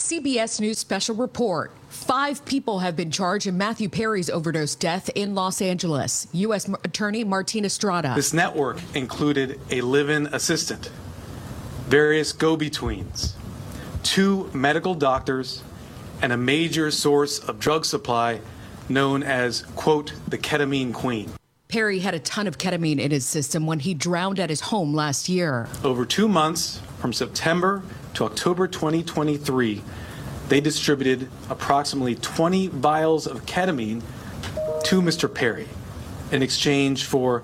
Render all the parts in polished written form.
CBS News special report. 5 people have been charged in Matthew Perry's overdose death in Los Angeles. U.S. Attorney Martin Estrada. This network included a live-in assistant, various go-betweens, 2 medical doctors, and a major source of drug supply known as, quote, the ketamine queen. Perry had a ton of ketamine in his system when he drowned at his home last year. Over 2 months, from September to October 2023, they distributed approximately 20 vials of ketamine to Mr. Perry in exchange for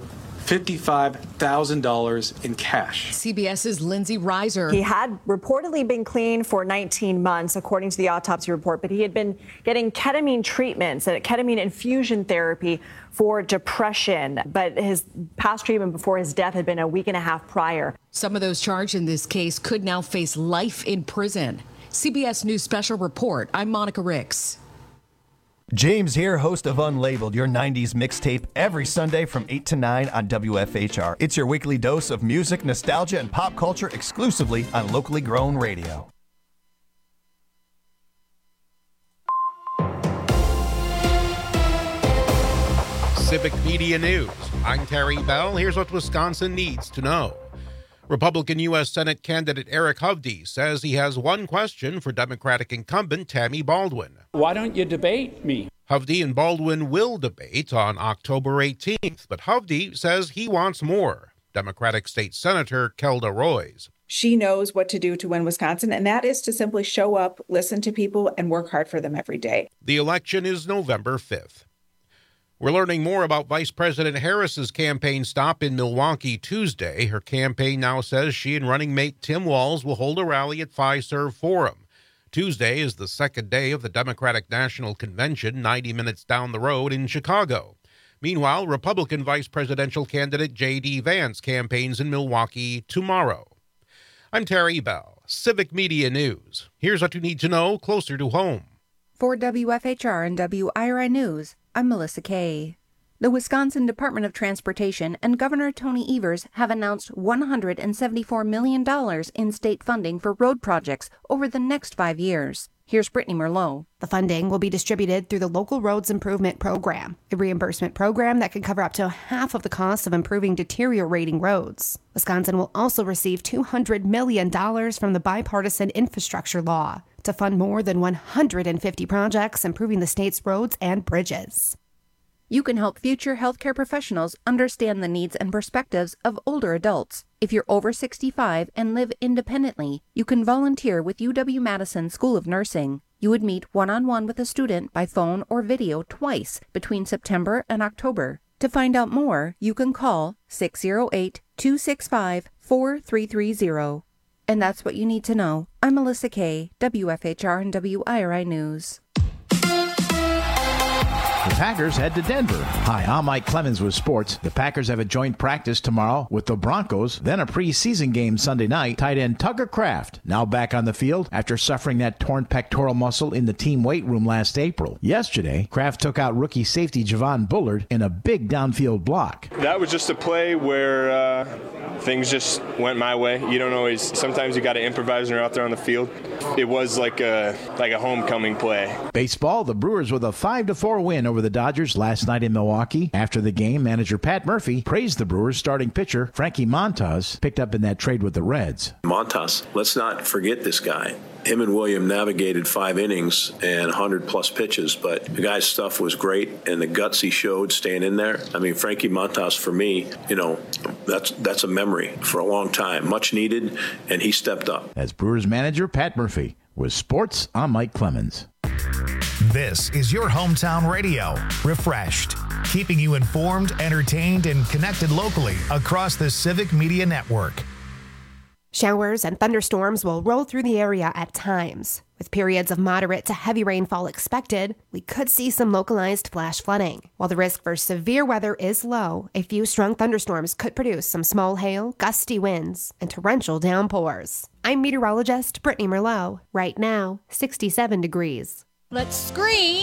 $55,000 in cash. CBS's Lindsay Reiser. He had reportedly been clean for 19 months, according to the autopsy report, but he had been getting ketamine treatments, ketamine infusion therapy for depression. But his past treatment before his death had been a week and a half prior. Some of those charged in this case could now face life in prison. CBS News special report. I'm Monica Ricks. James here, host of Unlabeled, your 90s mixtape, every Sunday from 8 to 9 on WFHR. It's your weekly dose of music, nostalgia, and pop culture exclusively on locally grown radio. Civic Media News. I'm Terry Bell. Here's what Wisconsin needs to know. Republican U.S. Senate candidate Eric Hovde says he has one question for Democratic incumbent Tammy Baldwin. Why don't you debate me? Hovde and Baldwin will debate on October 18th, but Hovde says he wants more. Democratic State Senator Kelda Roys. She knows what to do to win Wisconsin, and that is to simply show up, listen to people, and work hard for them every day. The election is November 5th. We're learning more about Vice President Harris's campaign stop in Milwaukee Tuesday. Her campaign now says she and running mate Tim Walz will hold a rally at Fiserv Forum. Tuesday is the second day of the Democratic National Convention, 90 minutes down the road in Chicago. Meanwhile, Republican vice presidential candidate J.D. Vance campaigns in Milwaukee tomorrow. I'm Terry Bell, Civic Media News. Here's what you need to know closer to home. For WFHR and WIRI News, I'm Melissa Kay. The Wisconsin Department of Transportation and Governor Tony Evers have announced $174 million in state funding for road projects over the next 5 years. Here's Brittany Merlot. The funding will be distributed through the Local Roads Improvement Program, a reimbursement program that could cover up to half of the cost of improving deteriorating roads. Wisconsin will also receive $200 million from the Bipartisan Infrastructure Law to fund more than 150 projects improving the state's roads and bridges. You can help future healthcare professionals understand the needs and perspectives of older adults. If you're over 65 and live independently, you can volunteer with UW-Madison School of Nursing. You would meet one-on-one with a student by phone or video twice between September and October. To find out more, you can call 608-265-4330. And that's what you need to know. I'm Melissa Kay, WFHR and WIRI News. The Packers head to Denver. Hi, I'm Mike Clemens with sports. The Packers have a joint practice tomorrow with the Broncos, then a preseason game Sunday night. Tight end Tucker Kraft now back on the field after suffering that torn pectoral muscle in the team weight room last April. Yesterday, Kraft took out rookie safety Javon Bullard in a big downfield block. That was just a play where things just went my way. You don't always, sometimes you got to improvise when you're out there on the field. It was like a homecoming play. Baseball, the Brewers with a 5-4 win over the Dodgers last night in Milwaukee. After the game, manager Pat Murphy praised the Brewers starting pitcher Frankie Montas, picked up in that trade with the Reds. Montas, let's not forget this guy. Him and William navigated 5 innings and 100-plus pitches, but the guy's stuff was great, and the guts he showed staying in there. I mean, Frankie Montas, for me, that's a memory for a long time. Much needed, and he stepped up. As Brewers manager Pat Murphy. With sports, I'm Mike Clemens. This is your hometown radio, Refreshed, keeping you informed, entertained, and connected locally across the Civic Media Network. Showers and thunderstorms will roll through the area at times. With periods of moderate to heavy rainfall expected, we could see some localized flash flooding. While the risk for severe weather is low, a few strong thunderstorms could produce some small hail, gusty winds, and torrential downpours. I'm meteorologist Brittany Merlot. Right now, 67 degrees. Let's scream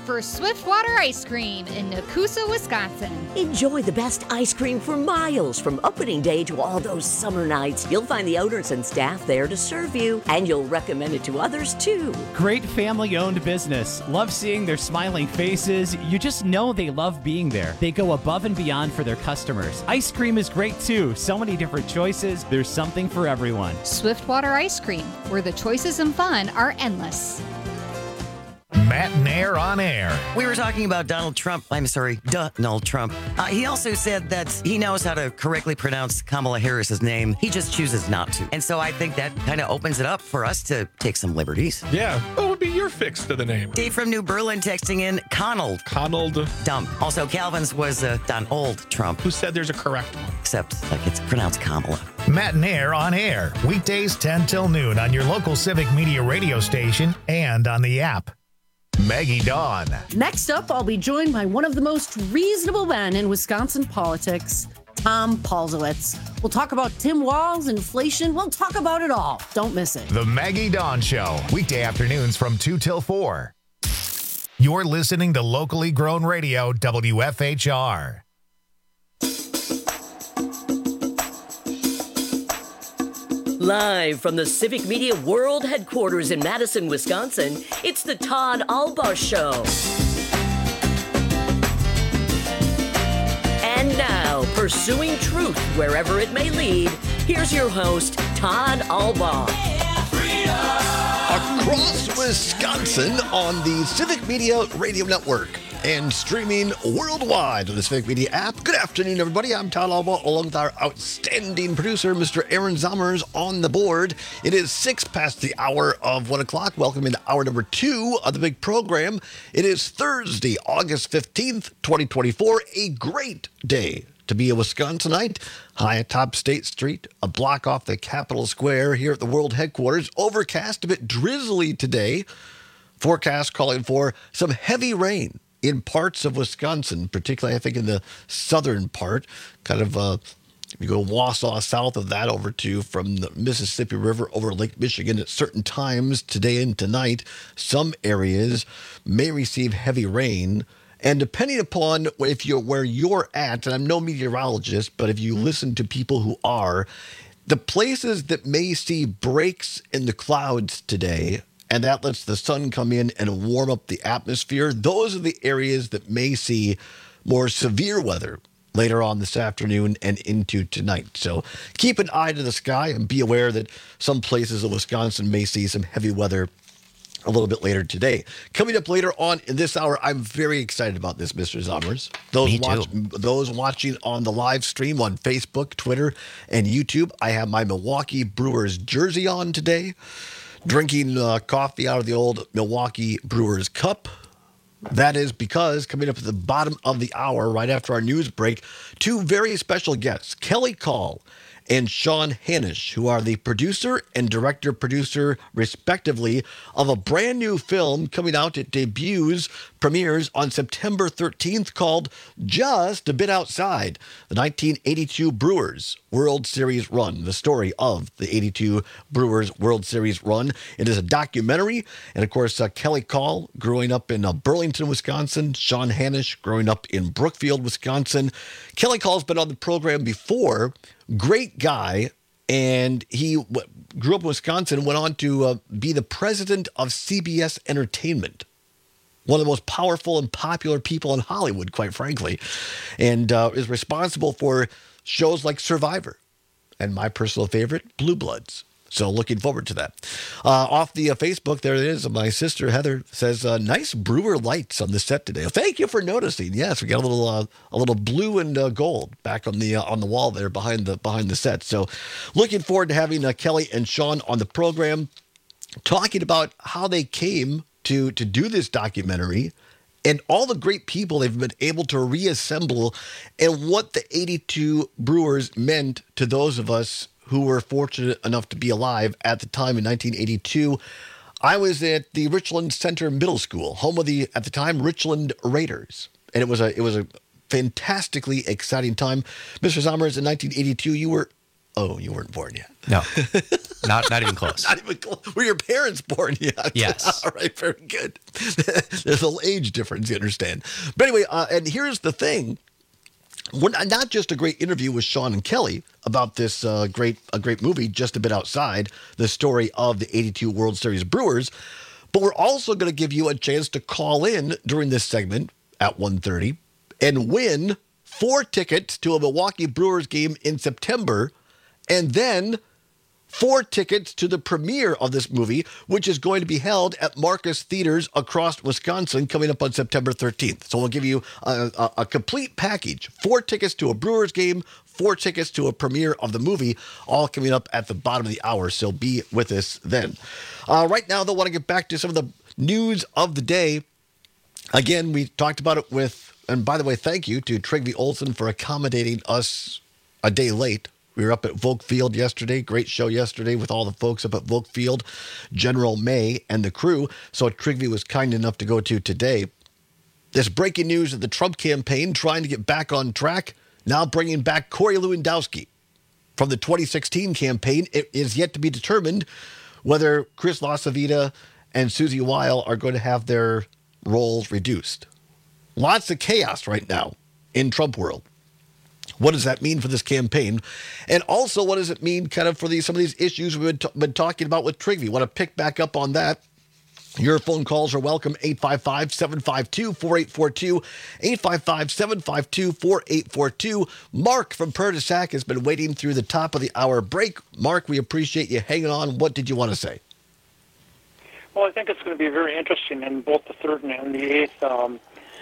for Swiftwater Ice Cream in Nakusa, Wisconsin. Enjoy the best ice cream for miles from opening day to all those summer nights. You'll find the owners and staff there to serve you, and you'll recommend it to others too. Great family-owned business. Love seeing their smiling faces. You just know they love being there. They go above and beyond for their customers. Ice cream is great too. So many different choices. There's something for everyone. Swiftwater Ice Cream, where the choices and fun are endless. Matt Nair on air. We were talking about Donald Trump. Donald Trump. He also said that he knows how to correctly pronounce Kamala Harris's name. He just chooses not to. And so I think that kind of opens it up for us to take some liberties. Yeah. What would be your fix to the name? Dave from New Berlin texting in Conald. Dumb. Also, Calvin's was Donald Trump. Who said there's a correct one? Except like it's pronounced Kamala. Matt Nair on air. Weekdays 10 till noon on your local Civic Media radio station and on the app. Maggie Dawn. Next up, I'll be joined by one of the most reasonable men in Wisconsin politics, Tom Paulzowitz. We'll talk about Tim Walz, inflation. We'll talk about it all. Don't miss it. The Maggie Dawn Show. Weekday afternoons from 2 till 4. You're listening to locally grown radio, WFHR. Live from the Civic Media World Headquarters in Madison, Wisconsin, it's the Todd Albaugh Show. And now, pursuing truth wherever it may lead, here's your host, Todd Albaugh. Across Wisconsin on the Civic Media Radio Network and streaming worldwide on the Civic Media app. Good afternoon, everybody. I'm Todd Albaugh, along with our outstanding producer, Mr. Aaron Zommers, on the board. It is 6 past the hour of 1 o'clock. Welcome into hour number 2 of the big program. It is Thursday, August 15th, 2024. A great day to be a Wisconsinite. High atop State Street, a block off the Capitol Square here at the World Headquarters. Overcast, a bit drizzly today. Forecast calling for some heavy rain in parts of Wisconsin, particularly, I think, in the southern part, kind of, you go Wausau south of that over to from the Mississippi River over Lake Michigan at certain times today and tonight. Some areas may receive heavy rain. And depending upon where you're at, and I'm no meteorologist, but if you listen to people who are, the places that may see breaks in the clouds today, and that lets the sun come in and warm up the atmosphere, those are the areas that may see more severe weather later on this afternoon and into tonight. So keep an eye to the sky and be aware that some places in Wisconsin may see some heavy weather a little bit later today. Coming up later on in this hour, I'm very excited about this, Mr. Zommers. Those watching on the live stream on Facebook, Twitter, and YouTube, I have my Milwaukee Brewers jersey on today. Drinking coffee out of the old Milwaukee Brewers cup. That is because coming up at the bottom of the hour, right after our news break, two very special guests, Kelly Call and Sean Hanisch, who are the producer and director-producer, respectively, of a brand new film coming out. It premieres on September 13th, called Just a Bit Outside, the 1982 Brewers World Series run, the story of the 82 Brewers World Series run. It is a documentary, and of course, Kelly Call, growing up in Burlington, Wisconsin, Sean Hanisch, growing up in Brookfield, Wisconsin. Kelly Call's been on the program before. Great guy, and he grew up in Wisconsin, went on to be the president of CBS Entertainment, one of the most powerful and popular people in Hollywood, quite frankly, and is responsible for shows like Survivor and my personal favorite, Blue Bloods. So looking forward to that. Off the Facebook, there it is. My sister Heather says, "Nice Brewer lights on the set today." Well, thank you for noticing. Yes, we got a little blue and gold back on the wall there behind the set. So looking forward to having Kelly and Sean on the program, talking about how they came to do this documentary and all the great people they've been able to reassemble, and what the 82 Brewers meant to those of us who were fortunate enough to be alive at the time in 1982. I was at the Richland Center Middle School, home of the, at the time, Richland Raiders. And it was a fantastically exciting time. Mr. Zommers, in 1982, you were Oh, you weren't born yet. No, not even close. Not even close. Were your parents born yet? Yes. All right, very good. There's a little age difference, you understand. But anyway, and here's the thing. We're not just a great interview with Sean and Kelly about this great movie, Just a Bit Outside, the story of the 82 World Series Brewers, but we're also going to give you a chance to call in during this segment at 1:30 and win 4 tickets to a Milwaukee Brewers game in September, and then 4 tickets to the premiere of this movie, which is going to be held at Marcus Theaters across Wisconsin coming up on September 13th. So we'll give you a complete package, 4 tickets to a Brewers game, 4 tickets to a premiere of the movie, all coming up at the bottom of the hour. So be with us then. Right now, though, I want to get back to some of the news of the day. Again, we talked about it with, and by the way, thank you to Trygve Olsen for accommodating us a day late. We were up at Volk Field yesterday. Great show yesterday with all the folks up at Volk Field, General May and the crew. So Trygve was kind enough to go to today. This breaking news of the Trump campaign trying to get back on track, now bringing back Corey Lewandowski from the 2016 campaign. It is yet to be determined whether Chris LaCivita and Susie Weil are going to have their roles reduced. Lots of chaos right now in Trump world. What does that mean for this campaign? And also, what does it mean kind of for some of these issues we've been talking about with Trygve? Want to pick back up on that? Your phone calls are welcome, 855-752-4842, 855-752-4842. Mark from Perdisac has been waiting through the top of the hour break. Mark, we appreciate you hanging on. What did you want to say? Well, I think it's going to be very interesting in both the 3rd and the 8th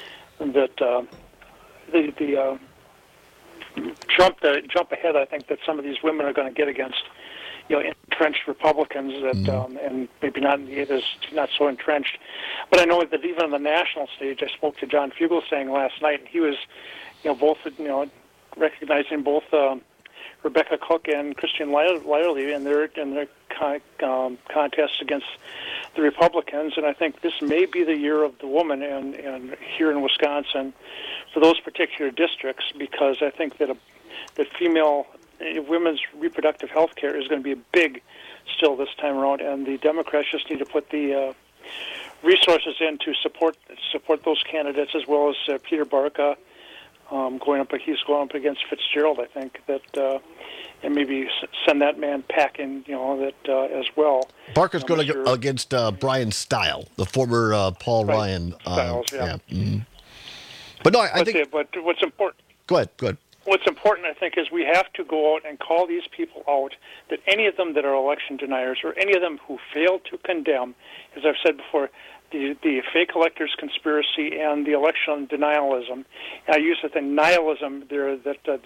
jump ahead. I think that some of these women are going to get against, entrenched Republicans that, and maybe not in the 8th is not so entrenched. But I know that even on the national stage, I spoke to John Fugelsang last night, and he was, both, recognizing both Rebecca Cook and Christian Lyerly in their contests against the Republicans, and I think this may be the year of the woman and here in Wisconsin for those particular districts, because I think that women's reproductive health care is going to be big still this time around, and the Democrats just need to put the resources in to support those candidates, as well as Peter Barca going up against Fitzgerald. I think that. And maybe send that man packing, as well. Barker's going to go against Brian Stile, the former Paul Ryan. Stiles, yeah. Mm-hmm. But no, I think. But what's important? Go ahead. What's important, I think, is we have to go out and call these people out. That any of them that are election deniers, or any of them who fail to condemn, as I've said before, the fake electors conspiracy and the election denialism. I use the nihilism there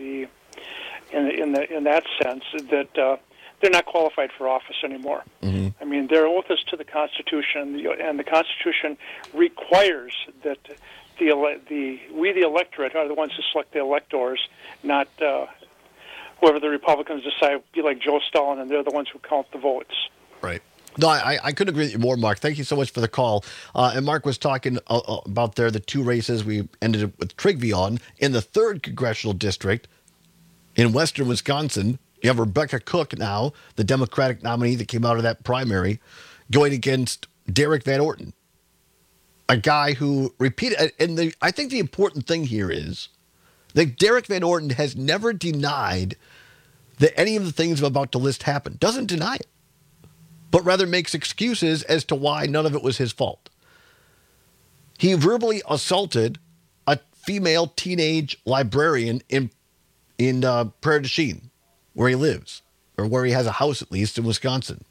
in that sense that they're not qualified for office anymore. Mm-hmm. I mean, their oath is to the Constitution, and the Constitution requires that we the electorate are the ones who select the electors, not whoever the Republicans decide be like Joe Stalin, and they're the ones who count the votes. Right. No, I couldn't agree with you more, Mark. Thank you so much for the call. And Mark was talking about the 2 races we ended up with Trygve on. In the 3rd congressional district, in western Wisconsin, you have Rebecca Cook now, the Democratic nominee that came out of that primary, going against Derek Van Orton, a guy who repeated. And I think the important thing here is that Derek Van Orton has never denied that any of the things I'm about to list happened. Doesn't deny it, but rather makes excuses as to why none of it was his fault. He verbally assaulted a female teenage librarian in Prairie du Chien, where he lives, or where he has a house at least in Wisconsin,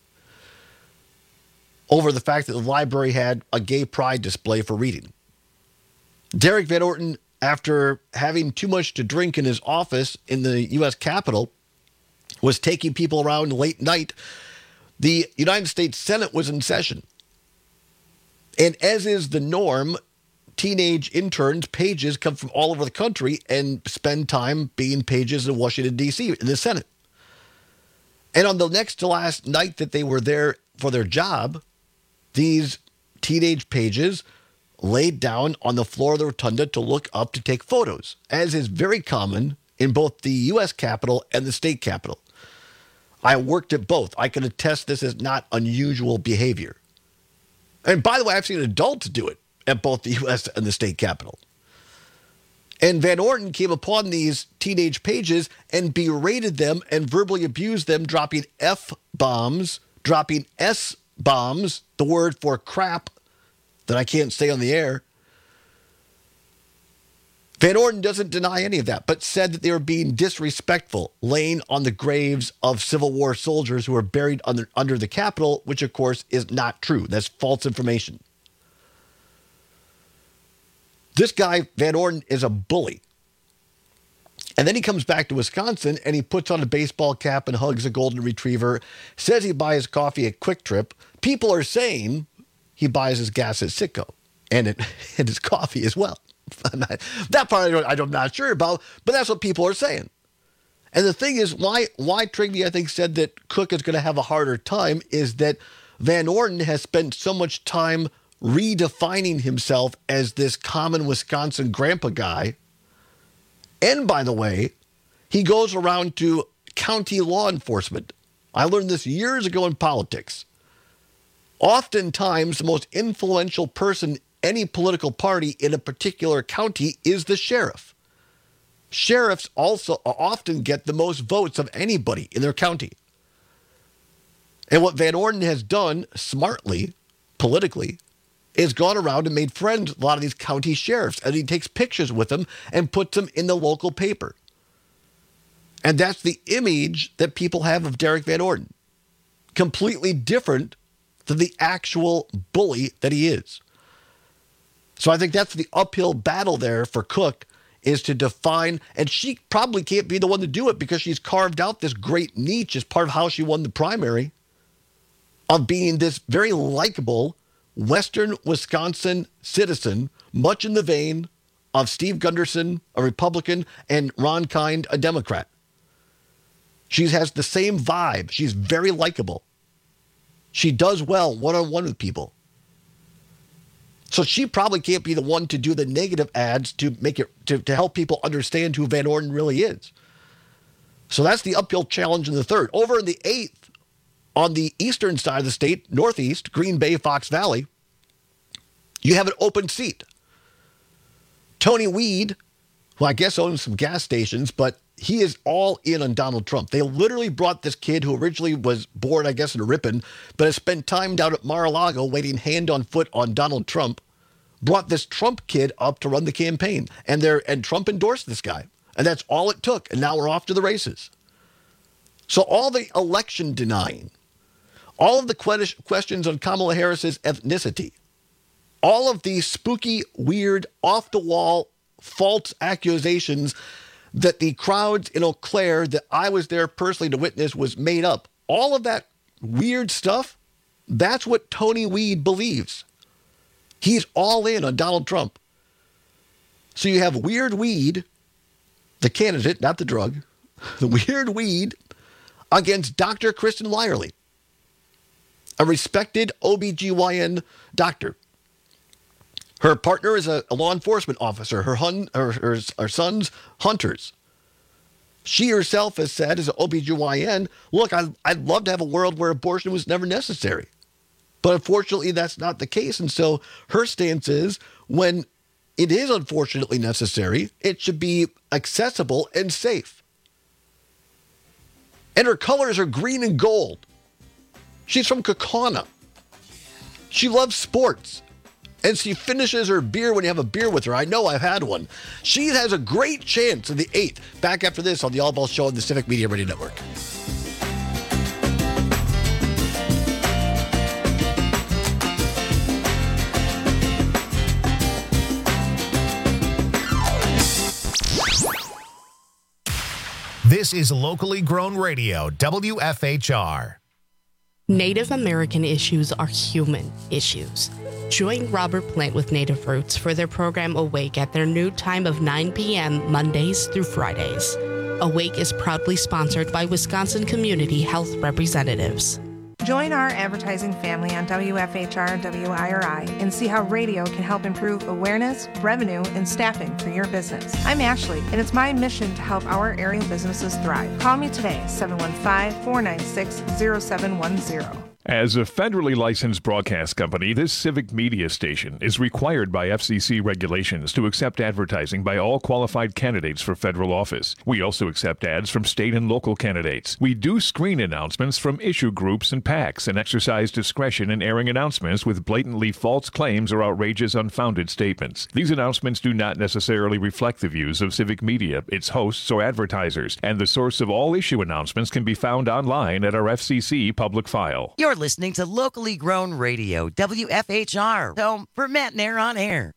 over the fact that the library had a gay pride display for reading. Derek Van Orton, after having too much to drink in his office in the U.S. Capitol, was taking people around late night. The United States Senate was in session. And as is the norm, teenage interns, pages, come from all over the country and spend time being pages in Washington, D.C., in the Senate. And on the next to last night that they were there for their job, these teenage pages laid down on the floor of the rotunda to look up to take photos, as is very common in both the U.S. Capitol and the state Capitol. I worked at both. I can attest this is not unusual behavior. And by the way, I've seen adults do it at both the U.S. and the state capitol. And Van Orden came upon these teenage pages and berated them and verbally abused them, dropping F-bombs, dropping S-bombs, the word for crap that I can't say on the air. Van Orden doesn't deny any of that, but said that they were being disrespectful, laying on the graves of Civil War soldiers who were buried under the Capitol, which, of course, is not true. That's false information. This guy, Van Orden, is a bully. And then he comes back to Wisconsin, and he puts on a baseball cap and hugs a golden retriever, says he buys coffee at Quick Trip. People are saying he buys his gas at Citgo and his coffee as well. That part I'm not sure about, but that's what people are saying. And the thing is, why Trigney, I think, said that Cook is going to have a harder time is that Van Orden has spent so much time redefining himself as this common Wisconsin grandpa guy. And by the way, he goes around to county law enforcement. I learned this years ago in politics. Oftentimes, the most influential person any political party in a particular county is the sheriff. Sheriffs also often get the most votes of anybody in their county. And what Van Orden has done smartly, politically, is gone around and made friends with a lot of these county sheriffs. And he takes pictures with them and puts them in the local paper. And that's the image that people have of Derek Van Orden. Completely different than the actual bully that he is. So I think that's the uphill battle there for Cook, is to define, and she probably can't be the one to do it because she's carved out this great niche as part of how she won the primary, of being this very likable Western Wisconsin citizen, much in the vein of Steve Gunderson, a Republican, and Ron Kind, a Democrat. She has the same vibe. She's very likable. She does well one-on-one with people. So she probably can't be the one to do the negative ads to make it to help people understand who Van Orden really is. So that's the uphill challenge in the third. Over in the eighth, on the eastern side of the state, northeast, Green Bay, Fox Valley, you have an open seat. Tony Weed, who I guess owns some gas stations, but he is all in on Donald Trump. They literally brought this kid who originally was born, I guess, in Ripon, but has spent time down at Mar-a-Lago waiting hand on foot on Donald Trump, brought this Trump kid up to run the campaign. And Trump endorsed this guy. And that's all it took. And now we're off to the races. So all the election denying, all of the questions on Kamala Harris's ethnicity, all of these spooky, weird, off-the-wall, false accusations that the crowds in Eau Claire that I was there personally to witness was made up. All of that weird stuff, that's what Tony Weed believes. He's all in on Donald Trump. So you have Weird Weed, the candidate, not the drug, the Weird Weed against Dr. Kristen Lyerly, a respected OBGYN doctor. Her partner is a law enforcement officer. Her son's hunters. She herself has said, as an OBGYN, look, I'd love to have a world where abortion was never necessary. But unfortunately, that's not the case. And so her stance is, when it is unfortunately necessary, it should be accessible and safe. And her colors are green and gold. She's from Kaukauna. She loves sports. And she finishes her beer when you have a beer with her. I know, I've had one. She has a great chance in the 8th. Back after this on the All Ball Show on the Civic Media Radio Network. This is locally grown radio, WFHR. Native American issues are human issues. Join Robert Plant with Native Roots for their program Awake at their new time of 9 p.m. Mondays through Fridays. Awake is proudly sponsored by Wisconsin Community Health Representatives. Join our advertising family on WFHR and WIRI and see how radio can help improve awareness, revenue, and staffing for your business. I'm Ashley, and it's my mission to help our area businesses thrive. Call me today, 715-496-0710. As a federally licensed broadcast company, this civic media station is required by FCC regulations to accept advertising by all qualified candidates for federal office. We also accept ads from state and local candidates. We do screen announcements from issue groups and PACs and exercise discretion in airing announcements with blatantly false claims or outrageous, unfounded statements. These announcements do not necessarily reflect the views of civic media, its hosts, or advertisers, and the source of all issue announcements can be found online at our FCC public file. You're listening to locally grown radio, WFHR, home for Matt Nair on air.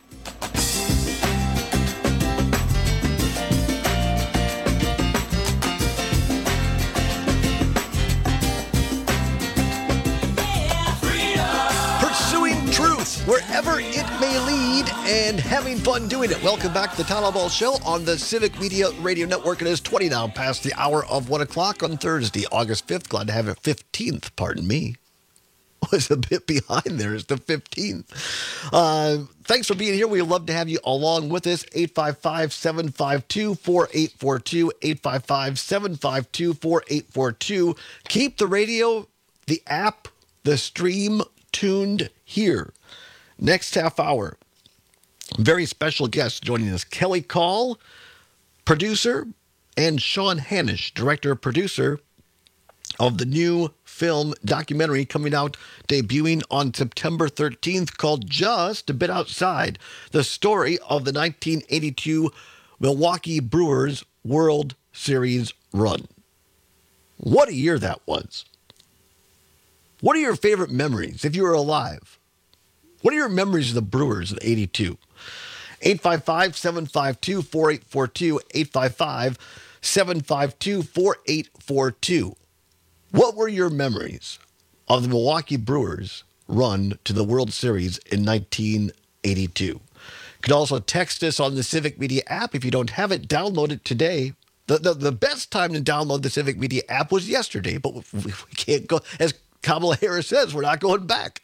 Pursuing truth wherever it may lead and having fun doing it. Welcome back to the Town Hall Ball Show on the Civic Media Radio Network. It is 20 now past the hour of 1 o'clock on Thursday, August 5th. Glad to have it 15th, pardon me. Was a bit behind there. It's the 15th. Thanks for being here. We'd love to have you along with us. 855-752-4842. 855-752-4842. Keep the radio, the app, the stream tuned here. Next half hour, very special guest joining us. Kelly Call, producer, and Sean Hanish, director-producer of the new film documentary coming out, debuting on September 13th, called Just a Bit Outside, the story of the 1982 Milwaukee Brewers World Series run. What a year that was. What are your favorite memories if you were alive? What are your memories of the Brewers in 82? 855-752-4842, 855-752-4842. What were your memories of the Milwaukee Brewers run to the World Series in 1982? You can also text us on the Civic Media app. If you don't have it, download it today. The best time to download the Civic Media app was yesterday, but we can't go, as Kamala Harris says, we're not going back.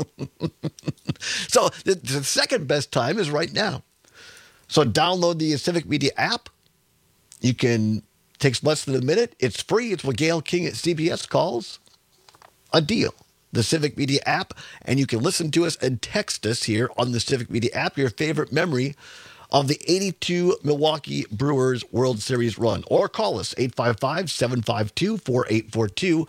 So the second best time is right now. So download the Civic Media app. You can, takes less than a minute. It's free. It's what Gail King at CBS calls a deal. The Civic Media app, and you can listen to us and text us here on the Civic Media app your favorite memory of the 82 Milwaukee Brewers World Series run. Or call us, 855-752-4842,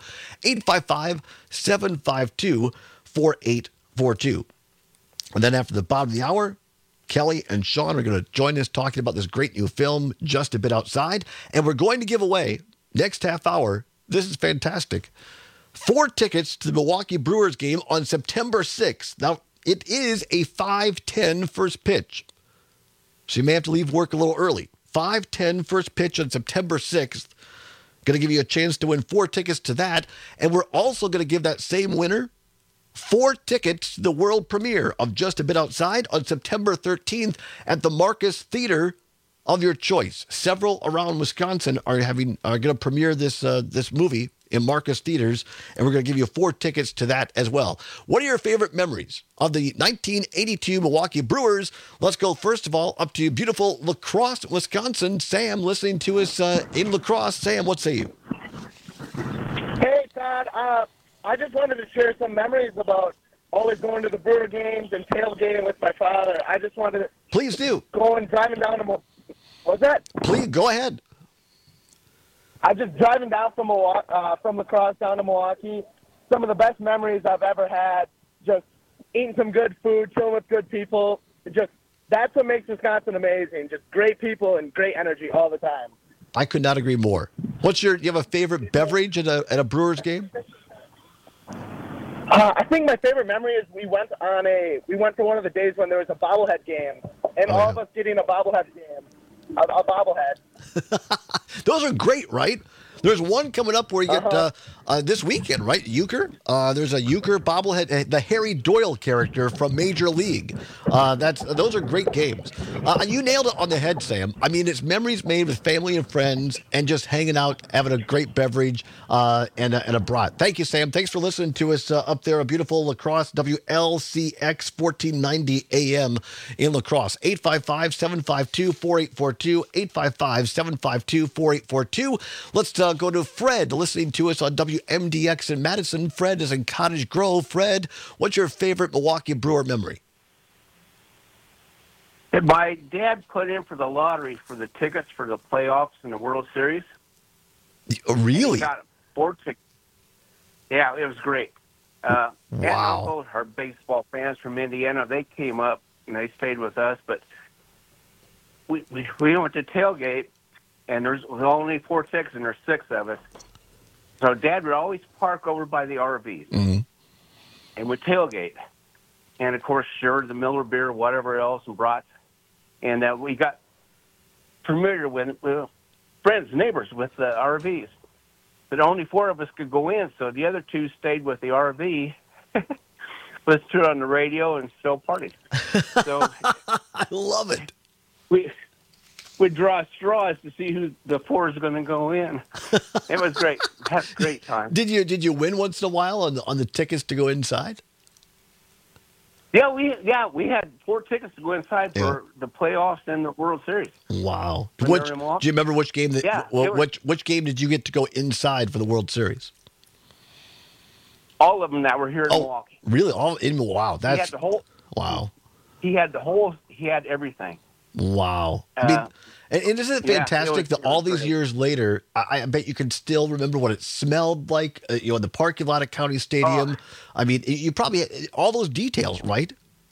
855-752-4842. And then after the bottom of the hour, Kelly and Sean are going to join us talking about this great new film, Just a Bit Outside. And we're going to give away, next half hour, this is fantastic, 4 tickets to the Milwaukee Brewers game on September 6th. Now, it is a 5:10 first pitch, so you may have to leave work a little early. 5:10 first pitch on September 6th. Going to give you a chance to win 4 tickets to that. And we're also going to give that same winner 4 tickets to the world premiere of Just a Bit Outside on September 13th at the Marcus Theater of your choice. Several around Wisconsin are going to premiere this movie in Marcus Theaters, and we're going to give you 4 tickets to that as well. What are your favorite memories of the 1982 Milwaukee Brewers? Let's go, first of all, up to beautiful La Crosse, Wisconsin. Sam, listening to us in La Crosse. Sam, what say you? Hey, Todd. I just wanted to share some memories about always going to the Brewer games and tailgating with my father. I just wanted to... Please do. Go and driving down to... What's that? Please, go ahead. I just driving down from La Crosse down to Milwaukee. Some of the best memories I've ever had. Just eating some good food, chilling with good people. That's what makes Wisconsin amazing. Just great people and great energy all the time. I could not agree more. Do you have a favorite beverage at a Brewers game? I think my favorite memory is we went for one of the days when there was a bobblehead game, and all of us getting a bobblehead game. A bobblehead. Those are great, right? There's one coming up where you get this weekend, right? Euchre. There's a Euchre bobblehead, the Harry Doyle character from Major League. Those are great games. You nailed it on the head, Sam. I mean, it's memories made with family and friends and just hanging out, having a great beverage and a brat. Thank you, Sam. Thanks for listening to us up there. A beautiful La Crosse, WLCX 1490 AM in La Crosse. 855-752-4842. 855-752-4842. Let's go to Fred listening to us on WMDX in Madison. Fred is in Cottage Grove. Fred, what's your favorite Milwaukee Brewer memory? My dad put in for the lottery for the tickets for the playoffs and the World Series. Really? He got 4 tickets. Yeah, it was great. Aunt and Uncle are baseball fans from Indiana. They came up and they stayed with us, but we went to tailgate, and there's only 4 tickets, and there's 6 of us. So Dad would always park over by the RVs, and would tailgate. And, of course, sure, the Miller beer, whatever else, and brats. And we got familiar with friends, neighbors with the RVs. But only 4 of us could go in, so the other 2 stayed with the RV, listened to it on the radio, and still partied. So I love it. We'd draw straws to see who the 4 is going to go in. It was great. Had a great time. Did you win once in a while on the tickets to go inside? Yeah, we had 4 tickets to go inside for the playoffs and the World Series. Wow! Do you remember which game? Which game did you get to go inside for the World Series? All of them that were here in Milwaukee. Really? All in Milwaukee? Wow! He had the whole. Wow! He had everything. Wow! I mean, and isn't it fantastic that all these years later, I bet you can still remember what it smelled like, in the parking lot at County Stadium. I mean, you probably all those details, right?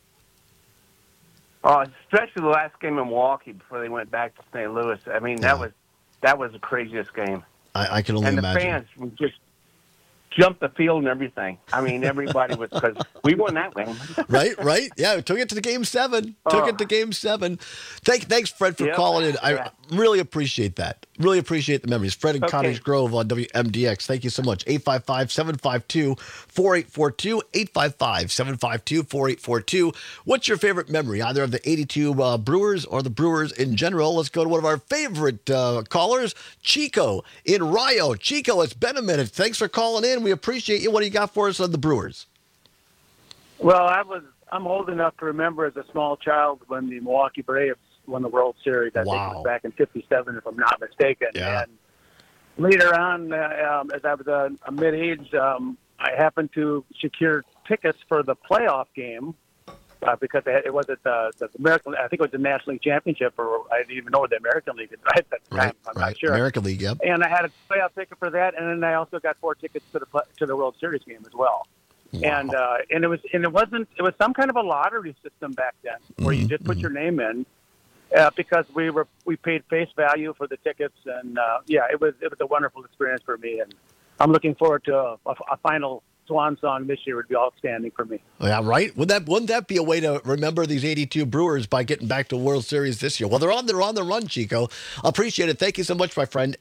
Especially the last game in Milwaukee before they went back to St. Louis. I mean, that was the craziest game. I can only imagine. And the fans would just jump the field and everything. I mean, everybody was, because we won that game. Right. Yeah, we took it to the Game 7. Thanks, Fred, for calling in. I really appreciate that. Really appreciate the memories. Fred in Cottage Grove on WMDX. Thank you so much. 855-752-4842. 855-752-4842. What's your favorite memory, either of the 82 Brewers or the Brewers in general? Let's go to one of our favorite callers, Chico in Rio. Chico, it's been a minute. Thanks for calling in. We appreciate you. What do you got for us on the Brewers? Well, I'm old enough to remember as a small child when the Milwaukee Braves won the World Series. I think it was back in '57, if I'm not mistaken. Yeah. And later on, as I was a mid-age, I happened to secure tickets for the playoff game because it wasn't the American. I think it was the National League Championship, or I didn't even know what the American League is at that time. I'm not sure. American League, yep. And I had a playoff ticket for that, and then I also got 4 tickets to the World Series game as well. Wow. And it was some kind of a lottery system back then where you just put your name in because we paid face value for the tickets, and it was a wonderful experience for me, and I'm looking forward to a final swan song this year. Would be outstanding for me. Yeah, right. Wouldn't that be a way to remember these 82 Brewers by getting back to World Series this year? Well, they're on the run, Chico. Appreciate it. Thank you so much, my friend.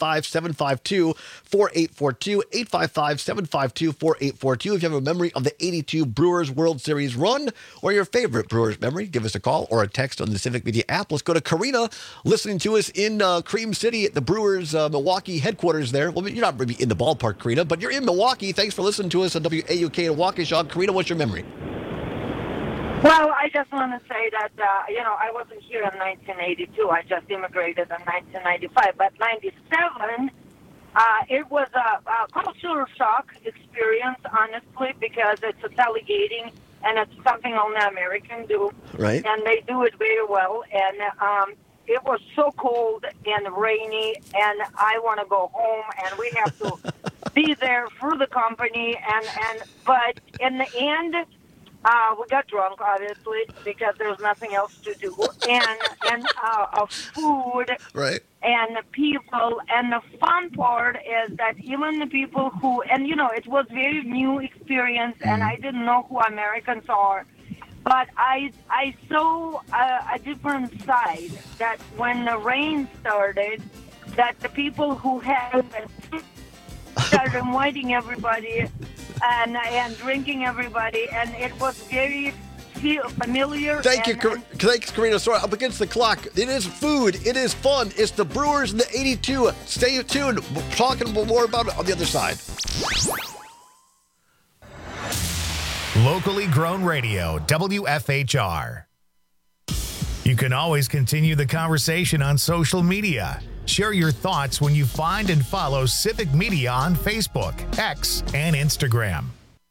855-752-4842. 855-752-4842. If you have a memory of the 82 Brewers World Series run or your favorite Brewers memory, give us a call or a text on the Civic Media app. Let's go to Karina, listening to us in Cream City at the Brewers Milwaukee headquarters there. Well, you're not really in the ballpark, Karina, but you're in Milwaukee. Thanks for listening to us on WAUK in Waukesha. Karina, what's your memory? Well, I just want to say that, I wasn't here in 1982. I just immigrated in 1995. But 97, it was a cultural shock experience, honestly, because it's a tailgating, and it's something only Americans do. Right. And they do it very well. And it was so cold and rainy, and I want to go home, and we have to be there for the company. But in the end, we got drunk, obviously, because there's nothing else to do. And food, right, and the people. And the fun part is that even the people who, and it was very new experience, and I didn't know who Americans are. But I saw a different side, that when the rain started, that the people who had started inviting everybody and drinking everybody, and it was very familiar. Thanks, Karina. Sorry, up against the clock. It is food. It is fun. It's the Brewers and the 82. Stay tuned. We're talking more about it on the other side. Locally grown radio, WFHR. You can always continue the conversation on social media. Share your thoughts when you find and follow Civic Media on Facebook, X, and Instagram.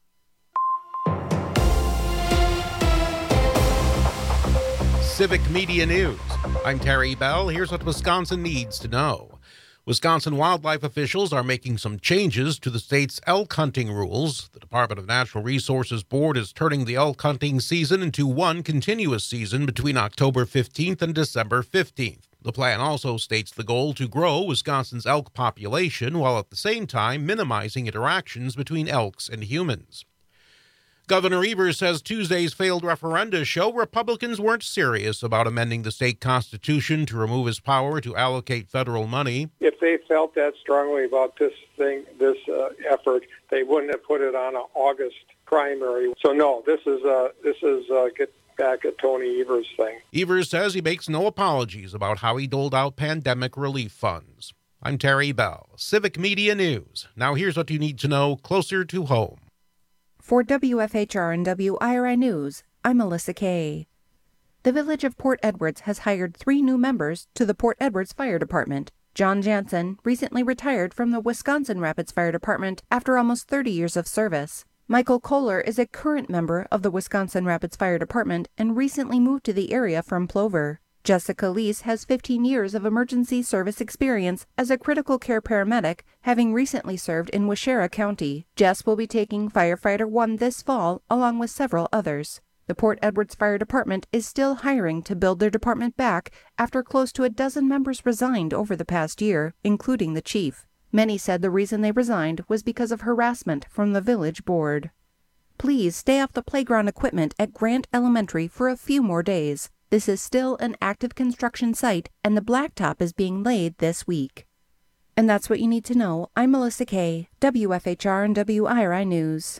Civic Media News. I'm Terry Bell. Here's what Wisconsin needs to know. Wisconsin wildlife officials are making some changes to the state's elk hunting rules. The Department of Natural Resources Board is turning the elk hunting season into one continuous season between October 15th and December 15th. The plan also states the goal to grow Wisconsin's elk population while at the same time minimizing interactions between elks and humans. Governor Evers says Tuesday's failed referenda show Republicans weren't serious about amending the state constitution to remove his power to allocate federal money. If they felt that strongly about this effort, they wouldn't have put it on an August primary. So no, this is get back at Tony Evers thing. Evers says he makes no apologies about how he doled out pandemic relief funds. I'm Terry Bell, Civic Media News. Now here's what you need to know closer to home. For WFHR and WIRI News, I'm Melissa Kay. The Village of Port Edwards has hired 3 new members to the Port Edwards Fire Department. John Jansen recently retired from the Wisconsin Rapids Fire Department after almost 30 years of service. Michael Kohler is a current member of the Wisconsin Rapids Fire Department and recently moved to the area from Plover. Jessica Leese has 15 years of emergency service experience as a critical care paramedic, having recently served in Waushara County. Jess will be taking Firefighter 1 this fall, along with several others. The Port Edwards Fire Department is still hiring to build their department back after close to a dozen members resigned over the past year, including the chief. Many said the reason they resigned was because of harassment from the village board. Please stay off the playground equipment at Grant Elementary for a few more days. This is still an active construction site, and the blacktop is being laid this week. And that's what you need to know. I'm Melissa Kay, WFHR and WIRI News.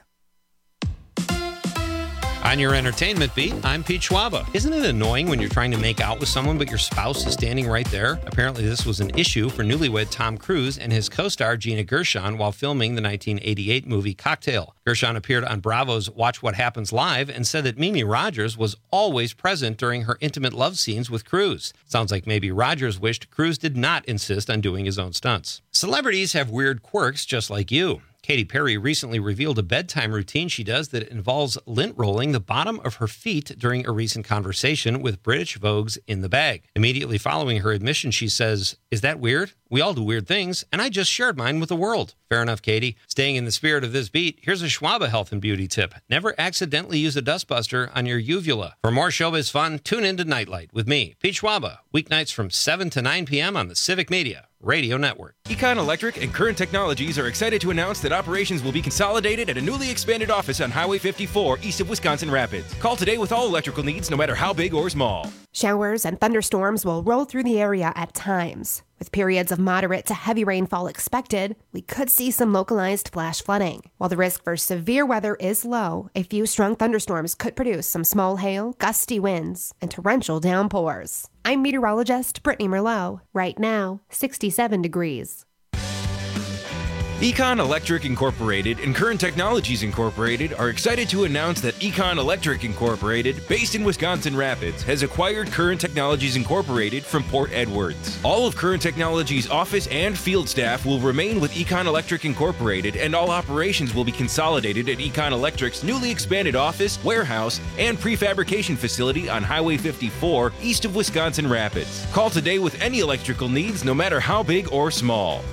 On your entertainment beat, I'm Pete Schwaba. Isn't it annoying when you're trying to make out with someone but your spouse is standing right there? Apparently this was an issue for newlywed Tom Cruise and his co-star Gina Gershon while filming the 1988 movie Cocktail. Gershon appeared on Bravo's Watch What Happens Live and said that Mimi Rogers was always present during her intimate love scenes with Cruise. Sounds like maybe Rogers wished Cruise did not insist on doing his own stunts. Celebrities have weird quirks just like you. Katy Perry recently revealed a bedtime routine she does that involves lint rolling the bottom of her feet during a recent conversation with British Vogue's In the Bag. Immediately following her admission, she says, "Is that weird? We all do weird things, and I just shared mine with the world." Fair enough, Katie. Staying in the spirit of this beat, here's a Schwaba health and beauty tip. Never accidentally use a dustbuster on your uvula. For more showbiz fun, tune in to Nightlight with me, Pete Schwaba, weeknights from 7 to 9 p.m. on the Civic Media Radio Network. Econ Electric and Current Technologies are excited to announce that operations will be consolidated at a newly expanded office on Highway 54 east of Wisconsin Rapids. Call today with all electrical needs, no matter how big or small. Showers and thunderstorms will roll through the area at times. With periods of moderate to heavy rainfall expected, we could see some localized flash flooding. While the risk for severe weather is low, a few strong thunderstorms could produce some small hail, gusty winds, and torrential downpours. I'm meteorologist Brittany Merlot. Right now, 67 degrees. Econ Electric Incorporated and Current Technologies Incorporated are excited to announce that Econ Electric Incorporated, based in Wisconsin Rapids, has acquired Current Technologies Incorporated from Port Edwards. All of Current Technologies' office and field staff will remain with Econ Electric Incorporated, and all operations will be consolidated at Econ Electric's newly expanded office, warehouse, and prefabrication facility on Highway 54 east of Wisconsin Rapids. Call today with any electrical needs, no matter how big or small.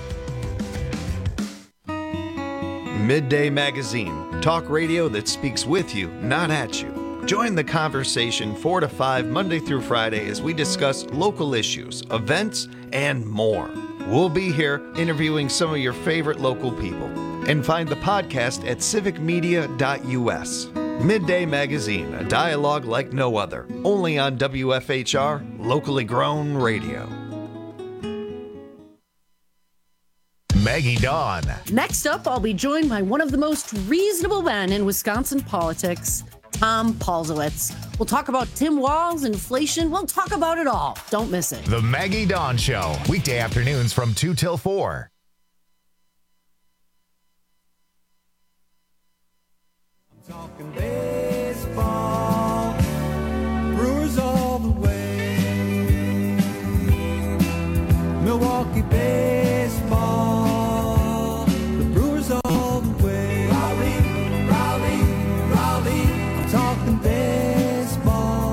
Midday Magazine, talk radio that speaks with you, not at you. Join the conversation 4 to 5 Monday through Friday as we discuss local issues, events, and more. We'll be here interviewing some of your favorite local people. And find the podcast at civicmedia.us. Midday Magazine, a dialogue like no other. Only on WFHR, locally grown radio. Maggie Dawn. Next up, I'll be joined by one of the most reasonable men in Wisconsin politics, Tom Paulzowitz. We'll talk about Tim Walz, inflation. We'll talk about it all. Don't miss it. The Maggie Dawn Show, weekday afternoons from 2 till 4. Talking baseball, Brewers all the way. Milwaukee baseball, the Brewers all the way. Raleigh, Raleigh, Raleigh, I'm talking baseball.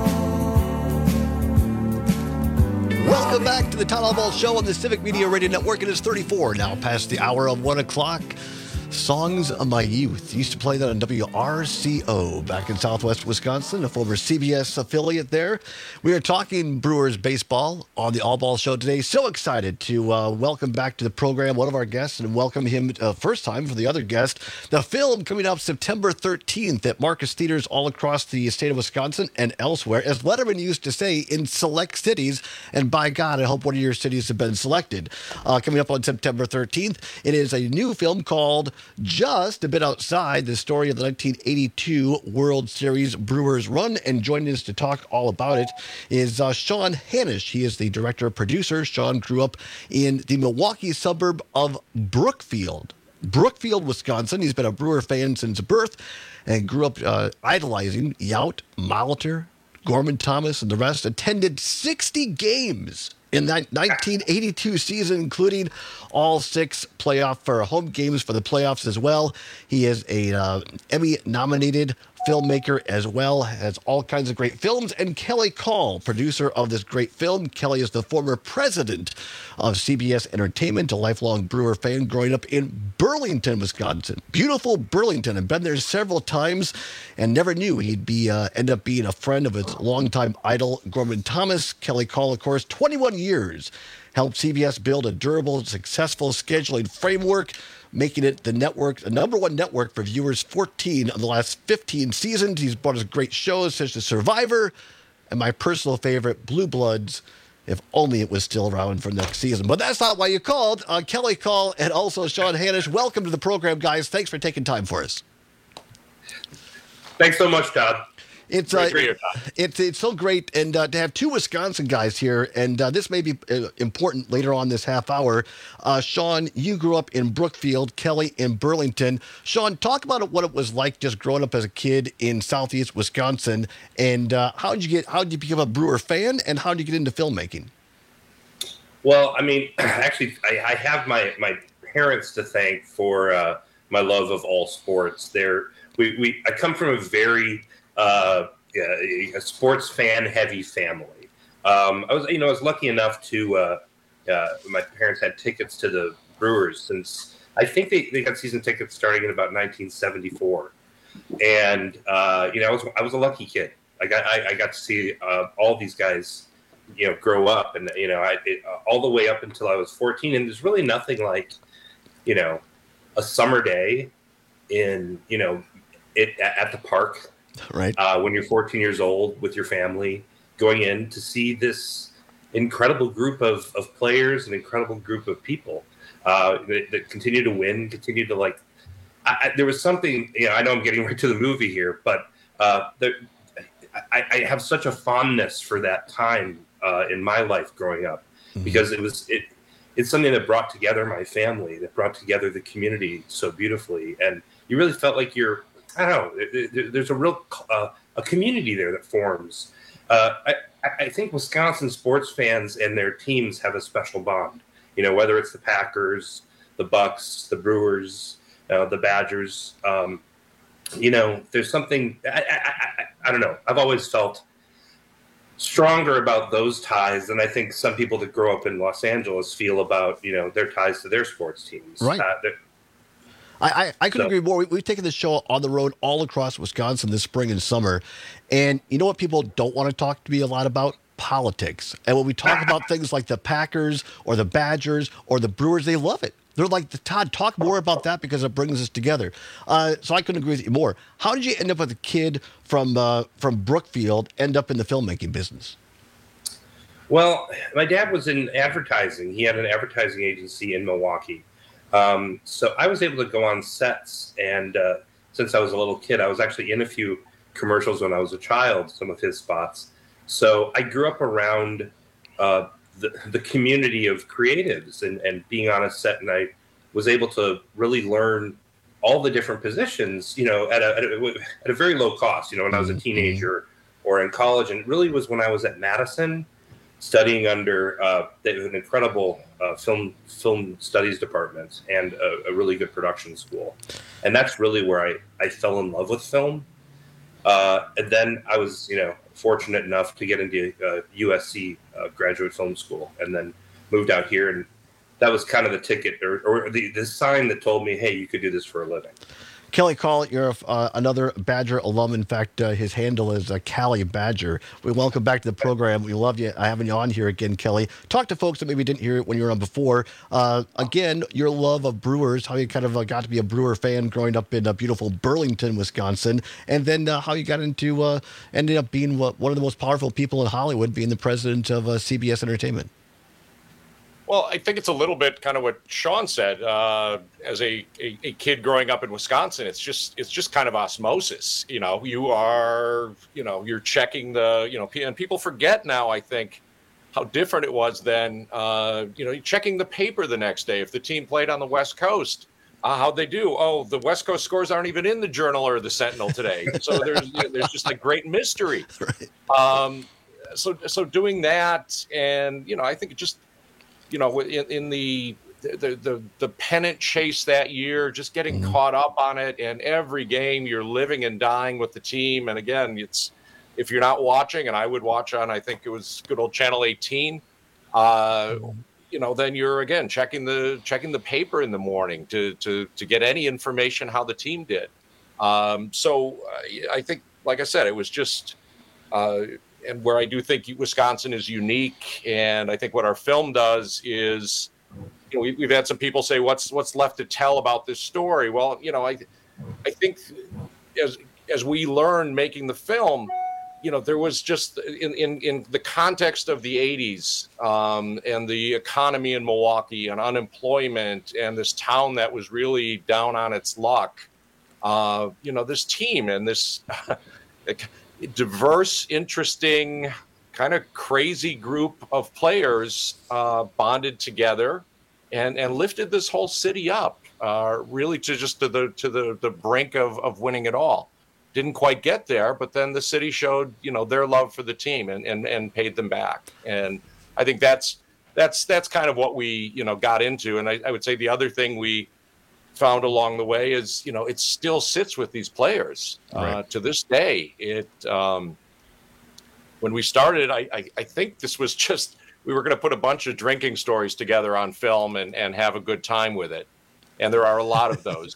Welcome back to the Todd Ball Show on the Civic Media Radio Network. It is 34 now past the hour of 1 o'clock. Songs of My Youth. Used to play that on WRCO back in Southwest Wisconsin, a former CBS affiliate there. We are talking Brewers baseball on the All Ball Show today. So excited to welcome back to the program one of our guests and welcome him first time for the other guest. The film coming up September 13th at Marcus Theaters all across the state of Wisconsin and elsewhere. As Letterman used to say, in select cities. And by God, I hope one of your cities have been selected. Coming up on September 13th, it is a new film called Just a Bit Outside, the story of the 1982 World Series Brewers run. And joining us to talk all about it is Sean Hanisch. He is the director-producer. Sean grew up in the Milwaukee suburb of Brookfield, Wisconsin. He's been a Brewer fan since birth and grew up idolizing Yount, Molitor, Gorman Thomas, and the rest. Attended 60 games in that 1982 season, including all 6 playoff for home games for the playoffs as well. He is a Emmy-nominated filmmaker as well, has all kinds of great films. And Kelly Call, producer of this great film. Kelly is the former president of CBS Entertainment, a lifelong Brewer fan growing up in Burlington, Wisconsin. Beautiful Burlington. I've been there several times and never knew he'd end up being a friend of his longtime idol, Gorman Thomas. Kelly Call, of course, 21 years, helped CBS build a durable, successful scheduling framework, making it the number one network for viewers 14 of the last 15 seasons. He's brought us great shows such as Survivor and my personal favorite, Blue Bloods, if only it was still around for next season. But that's not why you called. Kelly Call and also Sean Hanisch, welcome to the program, guys. Thanks for taking time for us. Thanks so much, Todd. It's so great, and to have 2 Wisconsin guys here, and this may be important later on this half hour. Sean, you grew up in Brookfield, Kelly in Burlington. Sean, talk about what it was like just growing up as a kid in Southeast Wisconsin, and how did you become a Brewer fan, and how did you get into filmmaking? Well, I mean, actually, I have my parents to thank for my love of all sports. I come from a very a sports fan heavy family. I was lucky enough to my parents had tickets to the Brewers since I think they got season tickets starting in about 1974, and I was a lucky kid. I got to see all these guys grow up, and all the way up until I was 14. And there's really nothing like a summer day in at the park. Right. When you're 14 years old with your family, going in to see this incredible group of players, an incredible group of people that continue to win, continue to there was something, I know I'm getting right to the movie here, but I have such a fondness for that time in my life growing up, because it's something that brought together my family, that brought together the community so beautifully. And you really felt like I don't know, there's a real a community there that forms. I think Wisconsin sports fans and their teams have a special bond, whether it's the Packers, the Bucks, the Brewers, the Badgers. There's something, I don't know, I've always felt stronger about those ties than I think some people that grow up in Los Angeles feel about, their ties to their sports teams. Right. I couldn't agree more. We've taken this show on the road all across Wisconsin this spring and summer. And you know what people don't want to talk to me a lot about? Politics. And when we talk about things like the Packers or the Badgers or the Brewers, they love it. They're like, Todd, talk more about that because it brings us together. So I couldn't agree with you more. How did you end up with a kid from Brookfield end up in the filmmaking business? Well, my dad was in advertising. He had an advertising agency in Milwaukee. So I was able to go on sets, and since I was a little kid, I was actually in a few commercials when I was a child, some of his spots. So I grew up around the community of creatives and being on a set, and I was able to really learn all the different positions, at a very low cost, when I was a teenager or in college. And it really was when I was at Madison studying under an incredible film studies department and a really good production school. And that's really where I fell in love with film. And then I was, fortunate enough to get into USC graduate film school, and then moved out here. And that was kind of the ticket or the sign that told me, hey, you could do this for a living. Kelly Call, you're another Badger alum. In fact, his handle is Cali Badger. We welcome back to the program. We love you having you on here again, Kelly. Talk to folks that maybe didn't hear it when you were on before. Again, your love of Brewers, how you kind of got to be a Brewer fan growing up in beautiful Burlington, Wisconsin, and then how you got into ended up being one of the most powerful people in Hollywood, being the president of CBS Entertainment. Well, I think it's a little bit kind of what Sean said. As a kid growing up in Wisconsin, it's just kind of osmosis. You are, you're checking and people forget now, I think, how different it was then. You're checking the paper the next day if the team played on the West Coast. How'd they do? Oh, the West Coast scores aren't even in the Journal or the Sentinel today. So there's just like great mystery. Right. So doing that, and I think it just. In the pennant chase that year, just getting caught up on it, and every game you're living and dying with the team. And again, it's if you're not watching, and I would watch on, I think it was good old Channel 18. Then you're again checking the paper in the morning to get any information how the team did. So I think, like I said, it was just. And where I do think Wisconsin is unique, and I think what our film does is, we've had some people say, "What's left to tell about this story?" Well, I think as we learned making the film, there was just in the context of the '80s and the economy in Milwaukee and unemployment and this town that was really down on its luck, this team and this. Diverse, interesting, kind of crazy group of players bonded together and lifted this whole city up, really to the brink of winning it all. Didn't quite get there, but then the city showed their love for the team and paid them back. And I think that's kind of what we got into. And I would say the other thing we found along the way is it still sits with these players to this day. It when we started, I think this was just we were going to put a bunch of drinking stories together on film and have a good time with it, and there are a lot of those.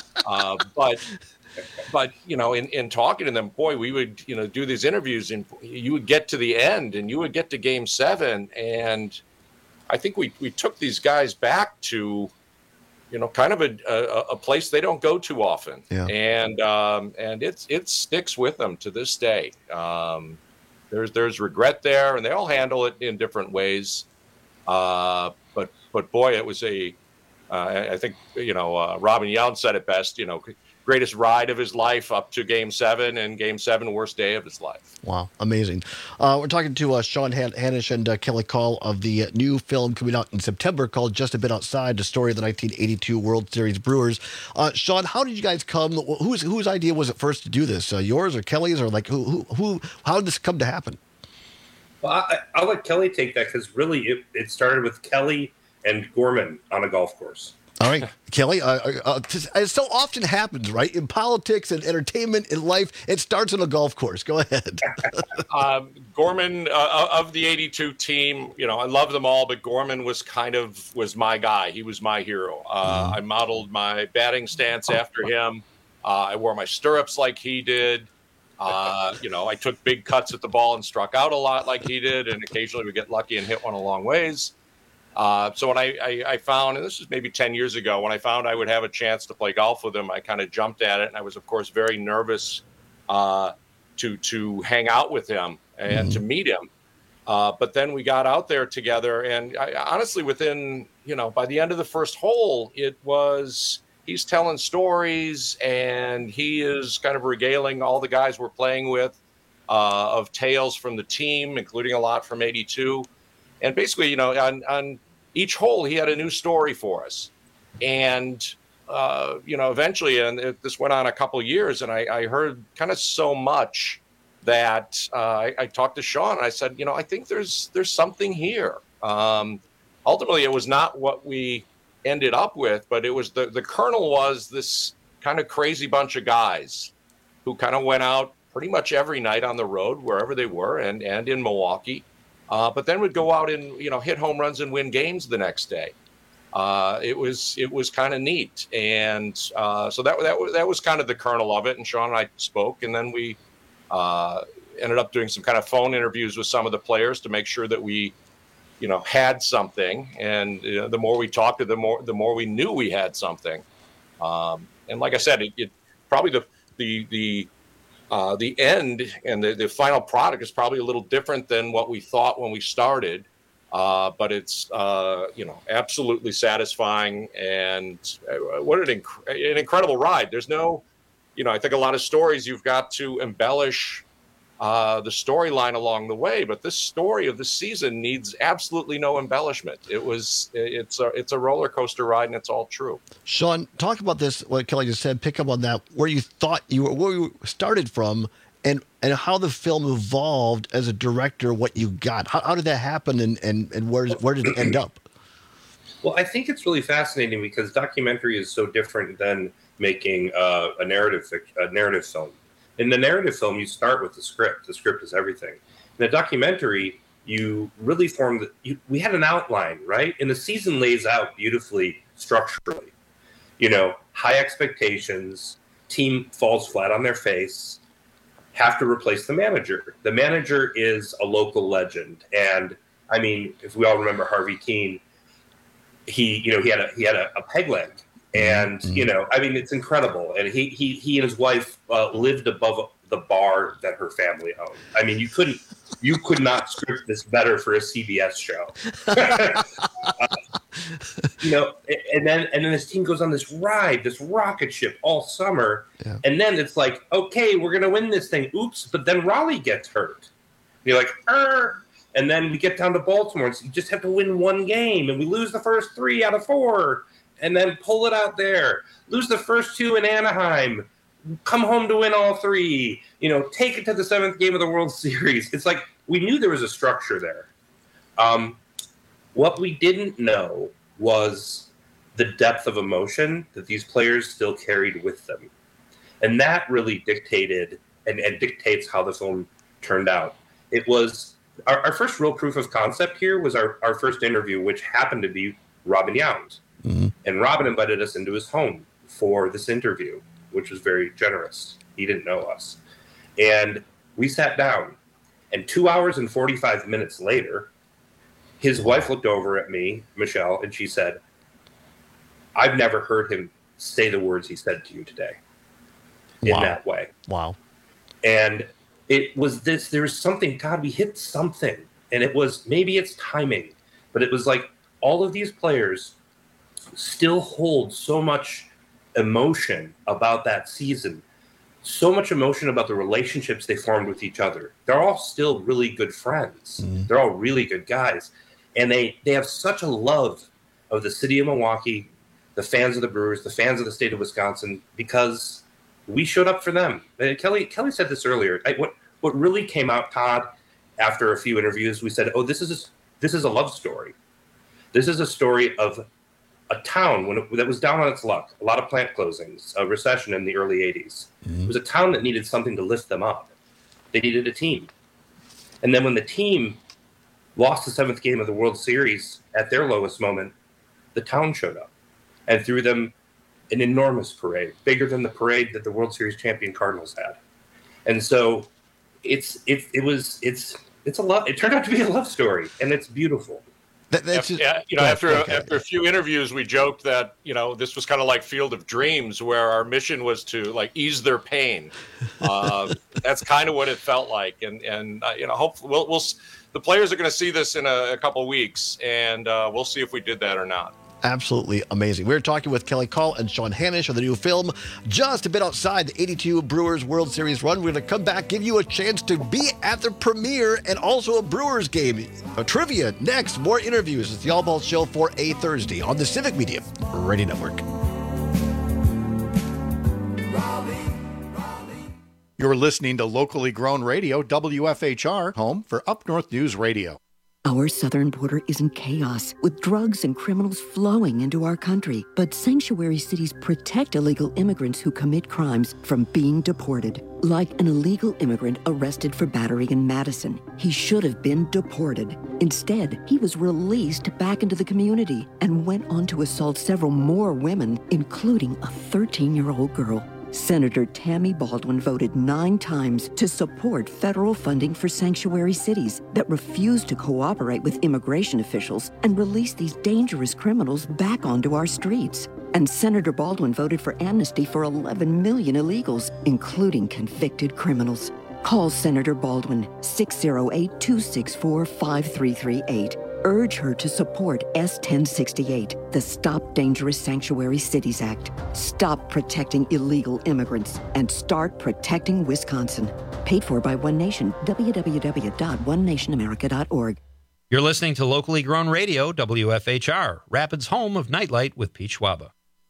But in talking to them, boy, we would do these interviews, and you would get to the end, and you would get to Game 7, and I think we took these guys back to. Kind of a place they don't go too often, and it sticks with them to this day. There's regret there, and they all handle it in different ways. But boy, it was I think Robin Yount said it best. Greatest ride of his life up to Game 7, and Game 7 worst day of his life. Wow, amazing. We're talking to Sean Hanish and Kelly Call of the new film coming out in September called Just a Bit Outside, the story of the 1982 World Series Brewers. Sean, how did you guys come? Whose idea was it first to do this? Yours or Kelly's, or like who? How did this come to happen? Well, I'll let Kelly take that because really it started with Kelly and Gorman on a golf course. All right, Kelly, it so often happens, right? In politics and entertainment, in life, it starts on a golf course. Go ahead. Gorman, of the 82 team, I love them all, but Gorman was my guy. He was my hero. I modeled my batting stance after him. I wore my stirrups like he did. I took big cuts at the ball and struck out a lot like he did, and occasionally would get lucky and hit one a long ways. So when I found, and this is maybe 10 years ago, when I found I would have a chance to play golf with him, I kind of jumped at it. And I was, of course, very nervous to hang out with him and to meet him. But then we got out there together, and honestly, within, by the end of the first hole, he's telling stories, and he is kind of regaling all the guys we're playing with of tales from the team, including a lot from 82. And basically, on each hole, he had a new story for us. And, eventually, and this went on a couple of years, and I heard kind of so much that I talked to Sean, and I said, I think there's something here. Ultimately, it was not what we ended up with, but it was the kernel was this kind of crazy bunch of guys who kind of went out pretty much every night on the road, wherever they were, and in Milwaukee, but then would go out and, hit home runs and win games the next day. It was kind of neat. And so that was kind of the kernel of it. And Sean and I spoke, and then we ended up doing some kind of phone interviews with some of the players to make sure that we, had something. And the more we talked to them, the more we knew we had something. And like I said, it probably the end and the final product is probably a little different than what we thought when we started. But it's, absolutely satisfying, and what an incredible ride. There's no, I think a lot of stories you've got to embellish the storyline along the way, but this story of the season needs absolutely no embellishment. It's a roller coaster ride, and it's all true. Sean, talk about this, what Kelly just said, pick up on that, where you started from, and how the film evolved as a director, what you got. How did that happen, and where did it end up? Well, I think it's really fascinating because documentary is so different than making a narrative film. In the narrative film, you start with the script. The script is everything. In a documentary, you really we had an outline, right? And the season lays out beautifully structurally. High expectations, team falls flat on their face, have to replace the manager. The manager is a local legend. And I mean, if we all remember Harvey Keene, he had a peg leg. And, I mean, it's incredible. And he and his wife lived above the bar that her family owned. I mean, you could not script this better for a CBS show. And then this team goes on this ride, this rocket ship all summer. Yeah. And then it's like, okay, we're going to win this thing. Oops. But then Raleigh gets hurt. And you're like, And then we get down to Baltimore, and so you just have to win one game, and we lose the first 3 out of 4. And then pull it out there, lose the first 2 in Anaheim, come home to win all 3, take it to the 7th game of the World Series. It's like we knew there was a structure there. What we didn't know was the depth of emotion that these players still carried with them. And that really dictated and dictates how the film turned out. It was our first real proof of concept here was our first interview, which happened to be Robin Yount. Mm-hmm. And Robin invited us into his home for this interview, which was very generous. He didn't know us. And we sat down, and 2 hours and 45 minutes later, his wife looked over at me, Michelle, and she said, I've never heard him say the words he said to you today in that way. Wow. And it was there was something, God, we hit something. And it was, maybe it's timing, but it was like all of these players still hold so much emotion about that season, so much emotion about the relationships they formed with each other. They're all still really good friends. Mm-hmm. They're all really good guys. And they have such a love of the city of Milwaukee, the fans of the Brewers, the fans of the state of Wisconsin, because we showed up for them. And Kelly said this earlier. What really came out, Todd, after a few interviews, we said, this is a love story. This is a story of a town that was down on its luck, a lot of plant closings, a recession in the early 80s. Mm-hmm. It was a town that needed something to lift them up. They needed a team. And then when the team lost the 7th game of the World Series at their lowest moment, the town showed up and threw them an enormous parade, bigger than the parade that the World Series champion Cardinals had. And so it turned out to be a love story, and it's beautiful. After a few interviews, we joked that this was kind of like Field of Dreams, where our mission was to like ease their pain. That's kind of what it felt like, and hopefully the players are going to see this in a couple of weeks, and we'll see if we did that or not. Absolutely amazing. We're talking with Kelly Call and Sean Hanish of the new film, Just a Bit Outside, the 82 Brewers World Series run. We're going to come back, give you a chance to be at the premiere and also a Brewers game. A trivia next, more interviews. It's the All Ball Show for a Thursday on the Civic Media Radio Network. You're listening to locally grown radio, WFHR, home for Up North News Radio. Our southern border is in chaos, with drugs and criminals flowing into our country. But sanctuary cities protect illegal immigrants who commit crimes from being deported. Like an illegal immigrant arrested for battery in Madison. He should have been deported. Instead, he was released back into the community and went on to assault several more women, including a 13-year-old girl. Senator Tammy Baldwin voted 9 times to support federal funding for sanctuary cities that refuse to cooperate with immigration officials and release these dangerous criminals back onto our streets. And Senator Baldwin voted for amnesty for 11 million illegals, including convicted criminals. Call Senator Baldwin, 608-264-5338. Urge her to support S-1068, the Stop Dangerous Sanctuary Cities Act. Stop protecting illegal immigrants and start protecting Wisconsin. Paid for by One Nation, www.onenationamerica.org. You're listening to locally grown radio, WFHR, Rapids' home of Nightlight with Pete Schwaba.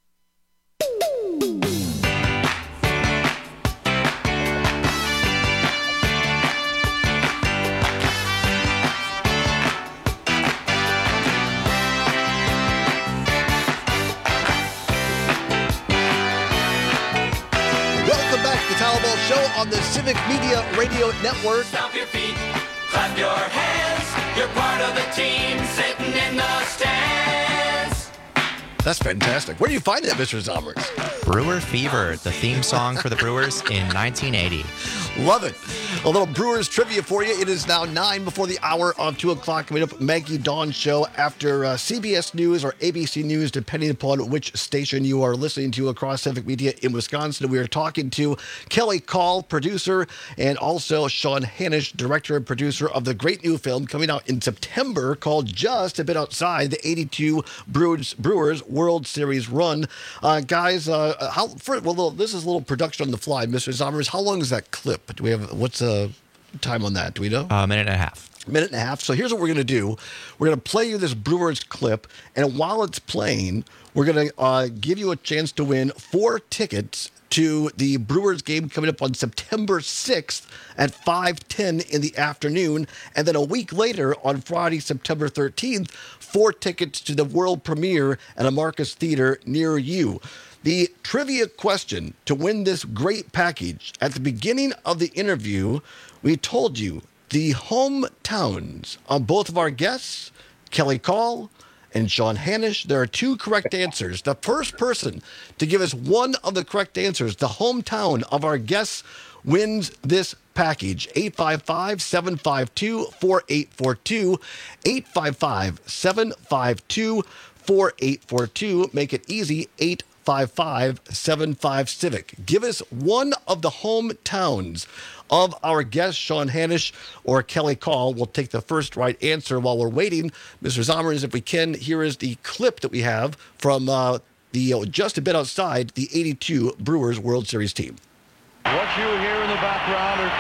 Show on the Civic Media Radio Network. Stomp your feet, clap your hands. You're part of the team sitting in the stands. That's fantastic. Where do you find that, Mr. Zommers? Brewer Fever, the theme song for the Brewers in 1980. Love it. A little Brewers trivia for you. It is now 9 before the hour on 2 o'clock. Coming up, Maggie Dawn Show after CBS News or ABC News, depending upon which station you are listening to across Civic Media in Wisconsin. We are talking to Kelly Call, producer, and also Sean Hanish, director and producer of the great new film coming out in September called Just a Bit Outside, the 82 Brewers World Series run. Guys, this is a little production on the fly. Mr. Zommers, how long is that clip? Do we have, what's the time on that? Do we know? A minute and a half. Minute and a half. So here's what we're going to do. We're going to play you this Brewers clip, and while it's playing, we're going to give you a chance to win 4 tickets to the Brewers game coming up on September 6th at 5:10 in the afternoon. And then a week later, on Friday, September 13th, 4 tickets to the world premiere at a Marcus Theater near you. The trivia question to win this great package: at the beginning of the interview, we told you the hometowns of both of our guests, Kelly Call and Sean Hanish. There are 2 correct answers. The first person to give us one of the correct answers, the hometown of our guests, wins this package. 855-752-4842. 855-752-4842. Make it easy. 855-75-CIVIC. Give us one of the hometowns of our guest, Sean Hanish or Kelly Call. We'll take the first right answer while we're waiting. Mr. Zommers, if we can, here is the clip that we have from the Just a Bit Outside, the 82 Brewers World Series team. What you hear in the background are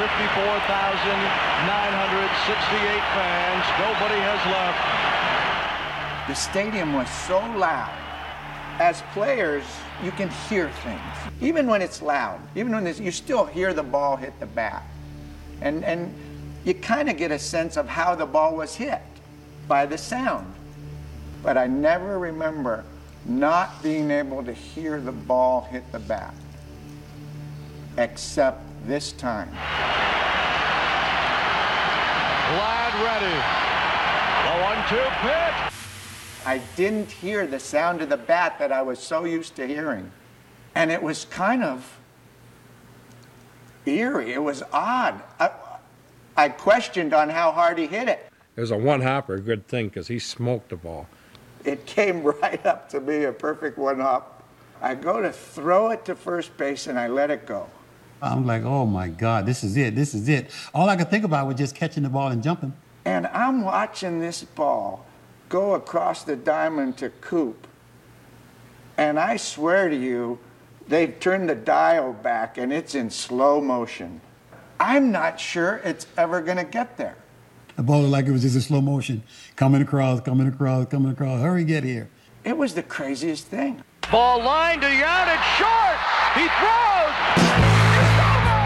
54,968 fans. Nobody has left. The stadium was so loud. As players, you can hear things. Even when it's loud, even when you still hear the ball hit the bat. And you kind of get a sense of how the ball was hit by the sound. But I never remember not being able to hear the ball hit the bat. Except this time. Glad ready. The 1-2 pitch. I didn't hear the sound of the bat that I was so used to hearing. And it was kind of eerie. It was odd. I questioned on how hard he hit it. It was a one-hopper, a good thing, because he smoked the ball. It came right up to me, a perfect one-hop. I go to throw it to first base, and I let it go. I'm like, oh, my God, this is it, this is it. All I could think about was just catching the ball and jumping. And I'm watching this ball go across the diamond to Coop. And I swear to you, they've turned the dial back, and it's in slow motion. I'm not sure it's ever going to get there. The ball looked like it was just in slow motion, coming across, coming across, coming across. Hurry, get here. It was the craziest thing. Ball line to the out, it's short. He throws. It's over.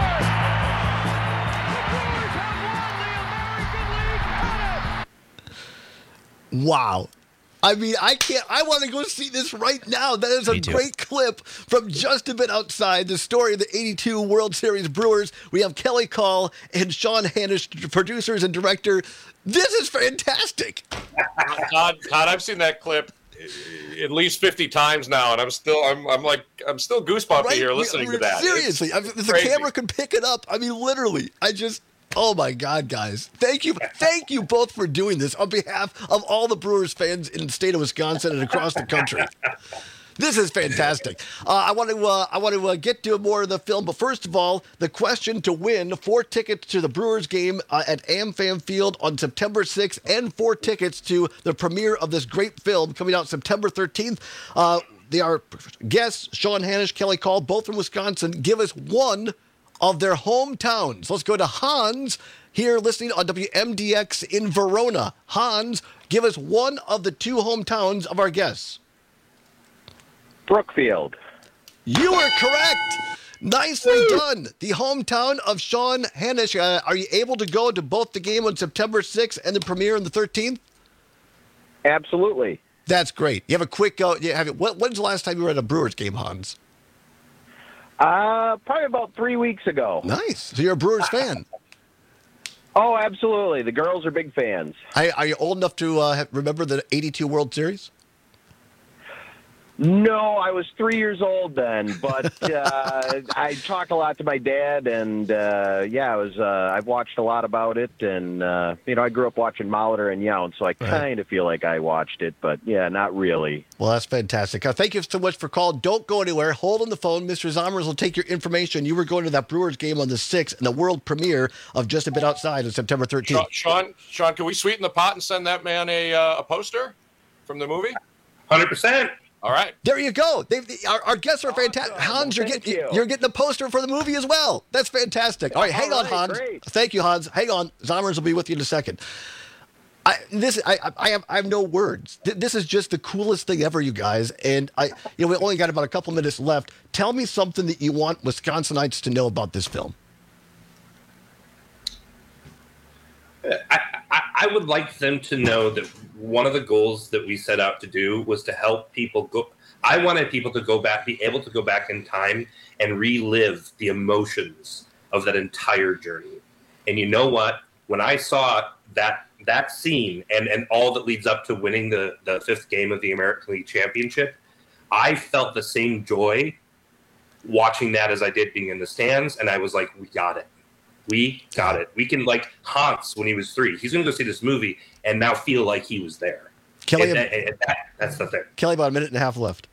Wow. I mean, I want to go see this right now. That is a great clip from Just a Bit Outside, the story of the 82 World Series Brewers. We have Kelly Call and Sean Hanisch, producers and director. This is fantastic. Todd, I've seen that clip at least 50 times now, and I'm still goosebumpy here listening to that. Seriously, if the camera could pick it up, I mean, literally, oh my God, guys. Thank you both for doing this on behalf of all the Brewers fans in the state of Wisconsin and across the country. This is fantastic. I want to get to more of the film, but first of all, the question to win 4 tickets to the Brewers game at AmFam Field on September 6th and 4 tickets to the premiere of this great film coming out September 13th. They are guests, Sean Hanisch, Kelly Call, both from Wisconsin. Give us one of their hometowns. Let's go to Hans here listening on WMDX in Verona. Hans, give us one of the 2 hometowns of our guests. Brookfield. You are correct. Nicely done. The hometown of Sean Hanisch. Are you able to go to both the game on September 6th and the premiere on the 13th? Absolutely. That's great. You have a quick go. When's the last time you were at a Brewers game, Hans? Probably about 3 weeks ago. Nice. So you're a Brewers fan? Oh, absolutely. The girls are big fans. Are you old enough to remember the 82 World Series? No, I was 3 years old then, but I talked a lot to my dad, and I've watched a lot about it, and I grew up watching Molitor and Yount, so I kind of feel like I watched it, but yeah, not really. Well, that's fantastic. Thank you so much for calling. Don't go anywhere. Hold on the phone. Mr. Zommers will take your information. You were going to that Brewers game on the 6th and the world premiere of Just a Bit Outside on September 13th. Sean, can we sweeten the pot and send that man a poster from the movie? 100%. All right. There you go. Our guests are fantastic. Hans, you're getting a poster for the movie as well. That's fantastic. All right, hang on, Hans. Great. Thank you, Hans. Hang on. Zommers will be with you in a second. I have no words. This is just the coolest thing ever, you guys. And we only got about a couple minutes left. Tell me something that you want Wisconsinites to know about this film. I would like them to know that one of the goals that we set out to do was to help people go. I wanted people to be able to go back in time and relive the emotions of that entire journey. And you know what? When I saw that scene and all that leads up to winning the 5th game of the American League Championship, I felt the same joy watching that as I did being in the stands. And I was like, we got it. We got it. We can, like Hans when he was 3. He's going to go see this movie and now feel like he was there. Kelly, that's the thing. Kelly, about a minute and a half left.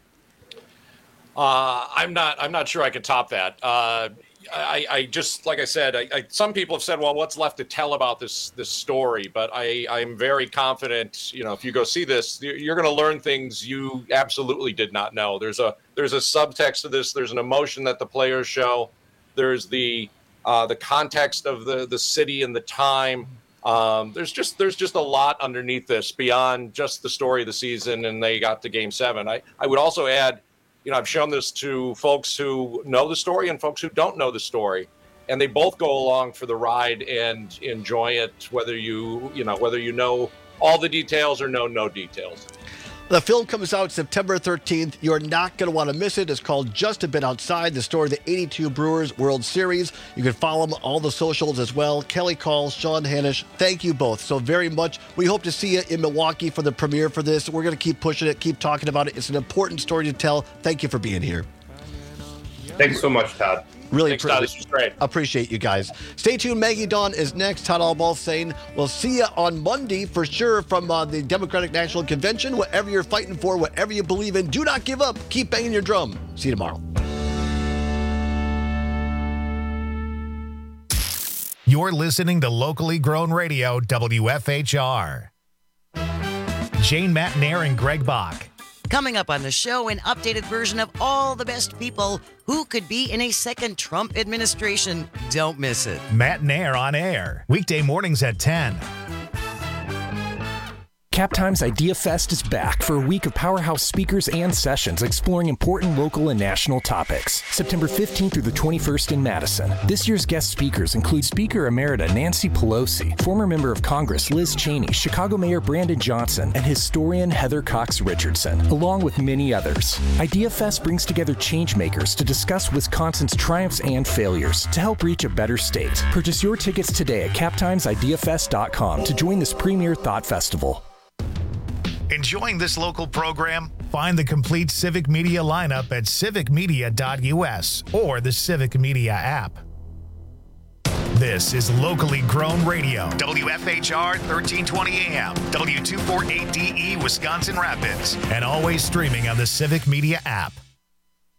I'm not sure I can top that. I just, like I said, some people have said, well, what's left to tell about this story? But I'm very confident, if you go see this, you're going to learn things you absolutely did not know. There's a subtext to this. There's an emotion that the players show. There's the context of the city and the time. There's just a lot underneath this beyond just the story of the season, and they got to Game 7. I would also add, I've shown this to folks who know the story and folks who don't know the story, and they both go along for the ride and enjoy it, whether you know all the details or know no details. The film comes out September 13th. You're not going to want to miss it. It's called Just a Bit Outside, the story of the 82 Brewers World Series. You can follow them on all the socials as well. Kelly Call, Sean Hanisch, thank you both so very much. We hope to see you in Milwaukee for the premiere for this. We're going to keep pushing it, keep talking about it. It's an important story to tell. Thank you for being here. Thanks so much, Todd. Really Thanks, Todd. This was great. appreciate you guys. Stay tuned. Maggie Dawn is next. Todd Albaugh saying we'll see you on Monday for sure from the Democratic National Convention. Whatever you're fighting for, whatever you believe in, do not give up. Keep banging your drum. See you tomorrow. You're listening to locally grown radio, WFHR. Jane Matnair and Greg Bach. Coming up on the show, an updated version of all the best people who could be in a second Trump administration. Don't miss it. Matnair on air. Weekday mornings at 10. CapTime's Idea Fest is back for a week of powerhouse speakers and sessions exploring important local and national topics. September 15th through the 21st in Madison. This year's guest speakers include Speaker Emerita Nancy Pelosi, former member of Congress Liz Cheney, Chicago Mayor Brandon Johnson, and historian Heather Cox Richardson, along with many others. Idea Fest brings together changemakers to discuss Wisconsin's triumphs and failures to help reach a better state. Purchase your tickets today at captimesideafest.com to join this premier thought festival. Enjoying this local program? Find the complete Civic Media lineup at civicmedia.us or the Civic Media app. This is locally grown radio. WFHR 1320 AM, W248DE Wisconsin Rapids, and always streaming on the Civic Media app.